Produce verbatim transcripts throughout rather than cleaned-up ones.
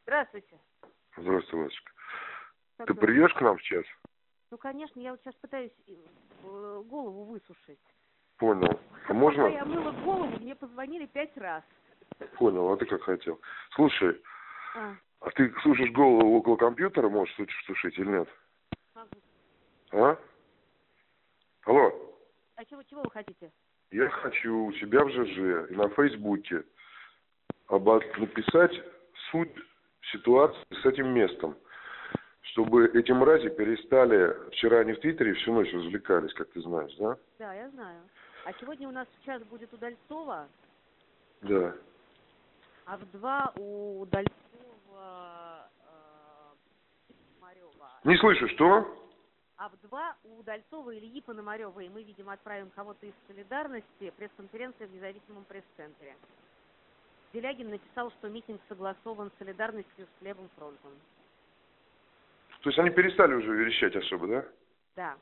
Здравствуйте. Здравствуй, Васечка. Как Ты вы? придешь к нам сейчас? Ну, конечно, я вот сейчас пытаюсь э, голову высушить. Понял. А Пока можно? я мыла голову, мне позвонили пять раз. Понял, а ты как хотел. Слушай, А, а ты сушишь голову около компьютера, можешь сушить или нет? могу. А? Алло. А чего, чего вы хотите? Я хочу у себя в ЖЖ и на Фейсбуке оба- написать суть ситуации с этим местом. Чтобы эти мрази перестали, вчера они в Твиттере всю ночь развлекались, как ты знаешь, да? Да, я знаю. А сегодня у нас в час будет у Дальцова, Да. а в два у Дальцова э, Пономарева. Не слышу, что? А в два у Дальцова Ильи Пономарева, и мы, видимо, отправим кого-то из «Солидарности», пресс-конференция в независимом пресс-центре. Делягин написал, что митинг согласован с «Солидарностью» с Левым фронтом. То есть они перестали уже верещать особо, да? Да.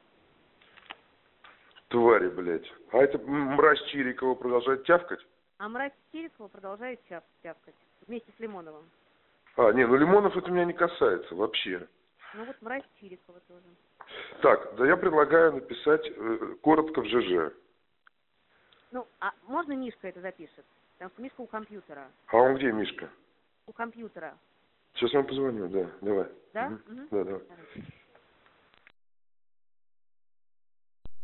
Твари, блядь. А эта мразь Чирикова продолжает тявкать? А мразь Чирикова продолжает тяв тявкать вместе с Лимоновым. А, не, ну Лимонов это меня не касается вообще. Ну вот мразь Чирикова тоже. Так, да я предлагаю написать э, коротко в ЖЖ. Ну, а можно Мишка это запишет? Потому что Мишка у компьютера. А он где, Мишка? У компьютера. Сейчас я ему позвоню, да, давай. Да? Угу. Угу. Да, давай. Давай.